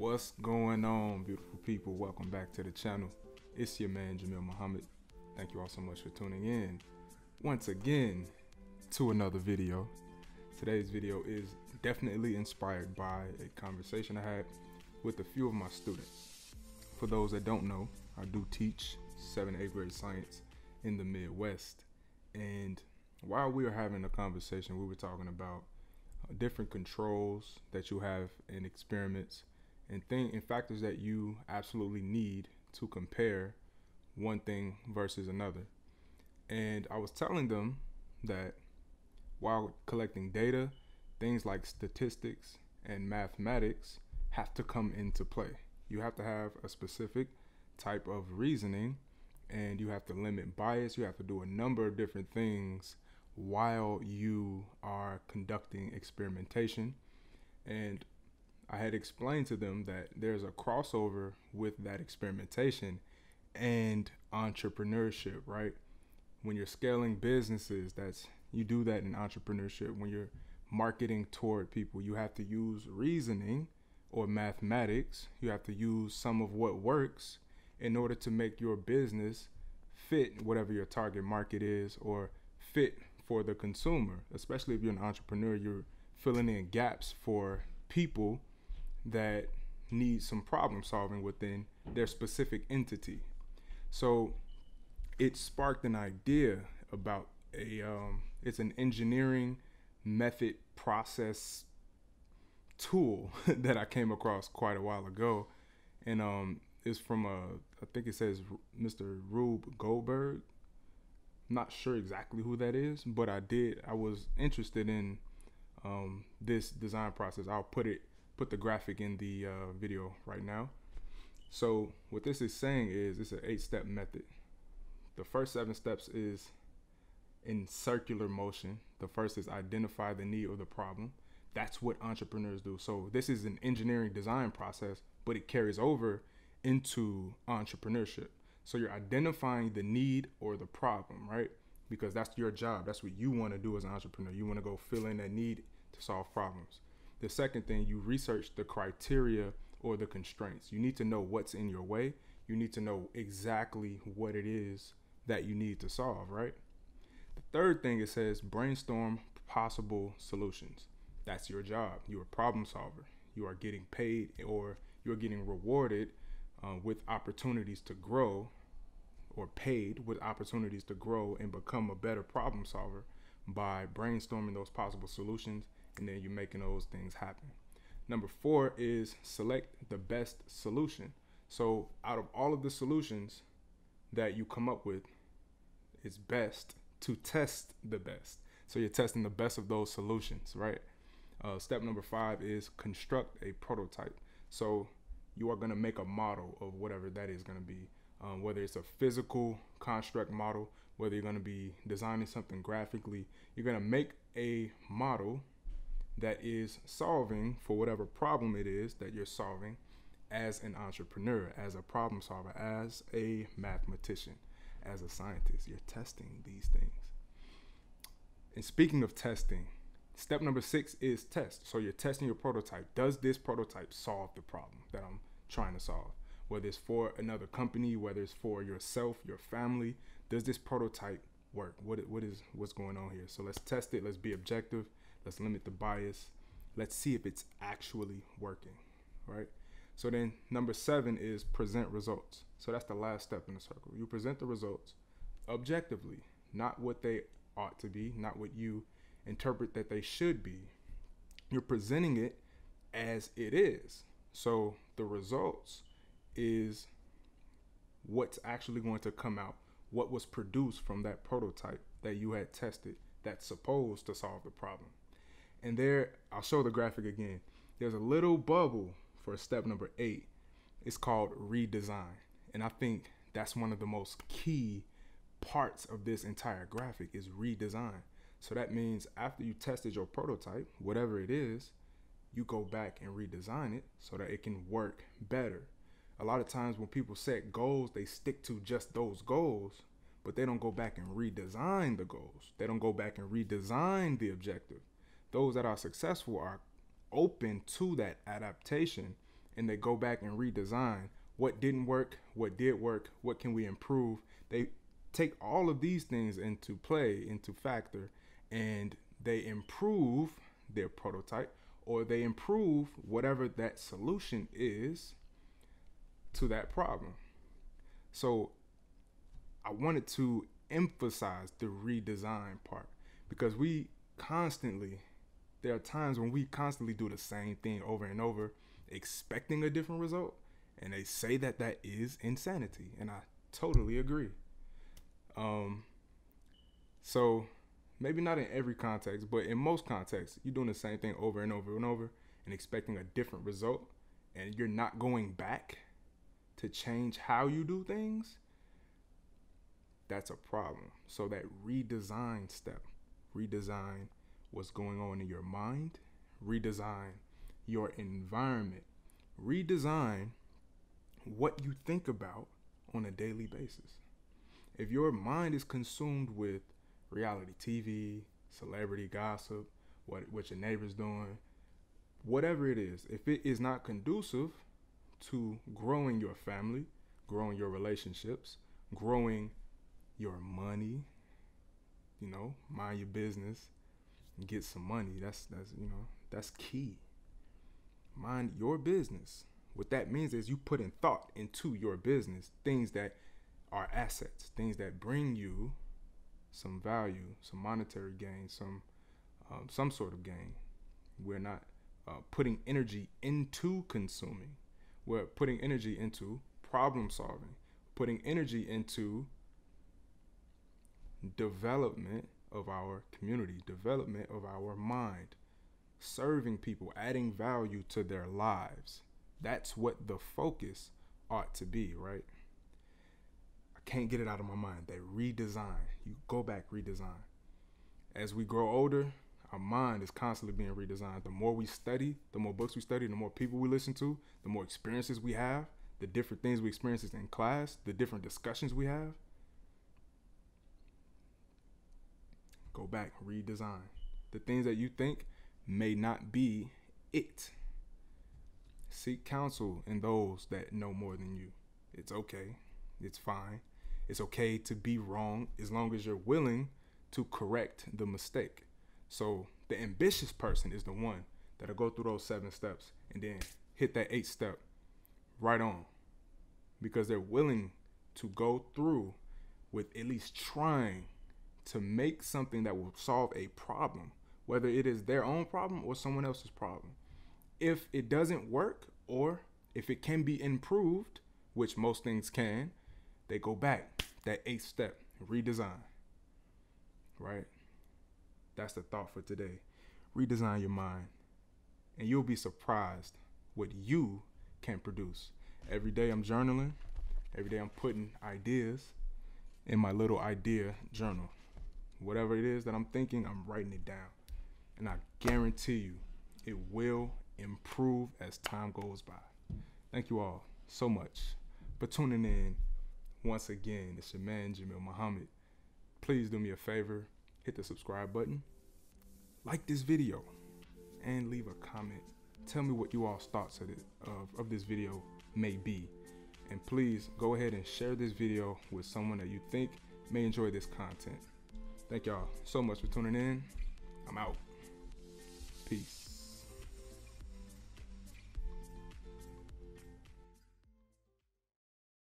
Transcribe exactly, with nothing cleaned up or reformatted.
What's going on, beautiful people? Welcome back to the channel. It's your man, Jamil Muhammad. Thank you all so much for tuning in once again to another video. Today's video is definitely inspired by a conversation I had with a few of my students. For those that don't know, I do teach seventh and eighth grade science in the Midwest. And while we were having a conversation, we were talking about uh, different controls that you have in experiments and thing and factors that you absolutely need to compare one thing versus another. And I was telling them that while collecting data, things like statistics and mathematics have to come into play. You have to have a specific type of reasoning, and you have to limit bias. You have to do a number of different things while you are conducting experimentation. And I had explained to them that there's a crossover with that experimentation and entrepreneurship, right? When you're scaling businesses, that's you do that in entrepreneurship. When you're marketing toward people, you have to use reasoning or mathematics. You have to use some of what works in order to make your business fit whatever your target market is, or fit for the consumer. Especially if you're an entrepreneur, you're filling in gaps for people that need some problem solving within their specific entity. So it sparked an idea about a um, it's an engineering method process tool that I came across quite a while ago, and um, it's from a I think it says Mister Rube Goldberg. I'm not sure exactly who that is, but I did I was interested in um, this design process. I'll put it put the graphic in the uh, video right now. So what this is saying is it's an eight-step method. The first seven steps is in circular motion. The first is identify the need or the problem. That's what entrepreneurs do. So this is an engineering design process, but it carries over into entrepreneurship. So you're identifying the need or the problem, right? Because that's your job. That's what you want to do as an entrepreneur. You want to go fill in that need to solve problems. The second thing, you research the criteria or the constraints. You need to know what's in your way. You need to know exactly what it is that you need to solve, right? The third thing, it says brainstorm possible solutions. That's your job. You're a problem solver. You are getting paid, or you're getting rewarded uh, with opportunities to grow, or paid with opportunities to grow and become a better problem solver by brainstorming those possible solutions, and then you're making those things happen. Number four is select the best solution. So out of all of the solutions that you come up with, it's best to test the best. So you're testing the best of those solutions, right? Uh, step number five is construct a prototype. So you are going to make a model of whatever that is going to be, um, whether it's a physical construct model, whether you're going to be designing something graphically. You're going to make a model that is solving for whatever problem it is that you're solving as an entrepreneur, as a problem solver, as a mathematician, as a scientist. You're testing these things. And speaking of testing, step number six is test. So you're testing your prototype. Does this prototype solve the problem that I'm trying to solve? Whether it's for another company, whether it's for yourself, your family, does this prototype work? What, what is what's going on here? So let's test it. Let's be objective. Let's limit the bias. Let's see if it's actually working, right? So then number seven is present results. So that's the last step in the circle. You present the results objectively, not what they ought to be, not what you interpret that they should be. You're presenting it as it is. So the results is what's actually going to come out, what was produced from that prototype that you had tested that's supposed to solve the problem. And there, I'll show the graphic again. There's a little bubble for step number eight. It's called redesign. And I think that's one of the most key parts of this entire graphic is redesign. So that means after you tested your prototype, whatever it is, you go back and redesign it so that it can work better. A lot of times when people set goals, they stick to just those goals, but they don't go back and redesign the goals. They don't go back and redesign the objective. Those that are successful are open to that adaptation and they go back and redesign what didn't work, what did work, what can we improve. They take all of these things into play, into factor, and they improve their prototype, or they improve whatever that solution is to that problem. So I wanted to emphasize the redesign part, because we constantly, there are times when we constantly do the same thing over and over, expecting a different result, and they say that that is insanity, and I totally agree. Um, so maybe not in every context, but in most contexts, you're doing the same thing over and over and over and expecting a different result, and you're not going back to change how you do things. That's a problem. So that redesign step, redesign what's going on in your mind, redesign your environment, redesign what you think about on a daily basis. If your mind is consumed with reality T V, celebrity gossip, what what your neighbor's doing, whatever it is, if it is not conducive to growing your family, growing your relationships, growing your money, you know, mind your business and get some money. That's that's you know, that's key. Mind your business. What that means is you put in thought into your business, things that are assets, things that bring you some value, some monetary gain, some um, some sort of gain. We're not uh, putting energy into consuming. We're putting energy into problem solving, putting energy into development of our community, development of our mind, serving people, adding value to their lives. That's what the focus ought to be, right? I can't get it out of my mind. That redesign. You go back, redesign. As we grow older, our mind is constantly being redesigned. The more we study, the more books we study, the more people we listen to, the more experiences we have, the different things we experience in class, the different discussions we have. Go back, redesign. The things that you think may not be it. Seek counsel in those that know more than you. It's okay. It's fine. It's okay to be wrong as long as you're willing to correct the mistake. So the ambitious person is the one that'll go through those seven steps and then hit that eighth step right on, because they're willing to go through with at least trying to make something that will solve a problem, whether it is their own problem or someone else's problem. If it doesn't work, or if it can be improved, which most things can, they go back, that eighth step, redesign, right? That's the thought for today. Redesign your mind, and you'll be surprised what you can produce. Every day I'm journaling. Every day I'm putting ideas in my little idea journal. Whatever it is that I'm thinking, I'm writing it down. And I guarantee you, it will improve as time goes by. Thank you all so much for tuning in once again. It's your man, Jamil Muhammad. Please do me a favor, hit the subscribe button, like this video, and leave a comment. Tell me what you all's thoughts of, it, of, of this video may be. And please go ahead and share this video with someone that you think may enjoy this content. Thank y'all so much for tuning in. I'm out. Peace.